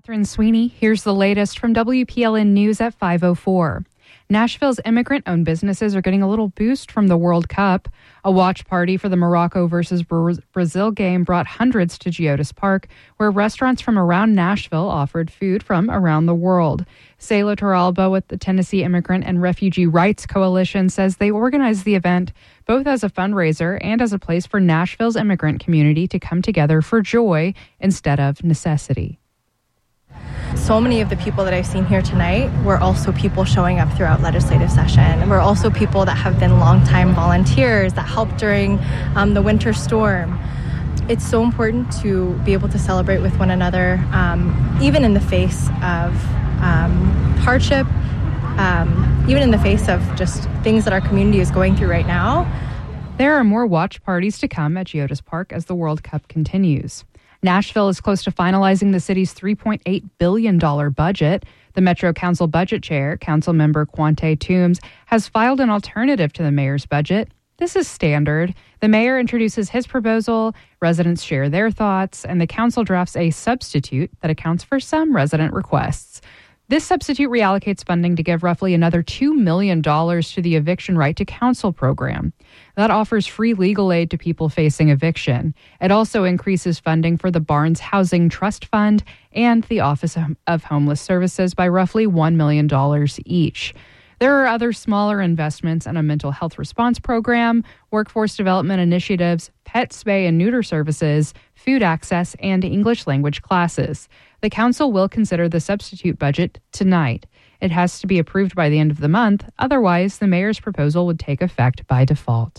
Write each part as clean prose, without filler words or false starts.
Catherine Sweeney. Here's the latest from WPLN News at 5:04. Nashville's immigrant-owned businesses are getting a little boost from the World Cup. A watch party for the Morocco versus Brazil game brought hundreds to Geodis Park, where restaurants from around Nashville offered food from around the world. Sayla Toralba with the Tennessee Immigrant and Refugee Rights Coalition says they organized the event both as a fundraiser and as a place for Nashville's immigrant community to come together for joy instead of necessity. So many of the people that I've seen here tonight were also people showing up throughout legislative session. We're also people that have been longtime volunteers that helped during the winter storm. It's so important to be able to celebrate with one another, even in the face of hardship, even in the face of just things that our community is going through right now. There are more watch parties to come at Geodis Park as the World Cup continues. Nashville is close to finalizing the city's $3.8 billion budget. The Metro Council Budget Chair, Councilmember Quante Toombs, has filed an alternative to the mayor's budget. This is standard. The mayor introduces his proposal, residents share their thoughts, and the council drafts a substitute that accounts for some resident requests. This substitute reallocates funding to give roughly another $2 million to the Eviction Right to Counsel program. That offers free legal aid to people facing eviction. It also increases funding for the Barnes Housing Trust Fund and the Office of Homeless Services by roughly $1 million each. There are other smaller investments in a mental health response program, workforce development initiatives, pet spay and neuter services, food access, and English language classes. The council will consider the substitute budget tonight. It has to be approved by the end of the month. Otherwise, the mayor's proposal would take effect by default.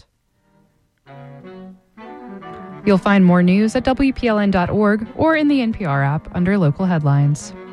You'll find more news at WPLN.org or in the NPR app under local headlines.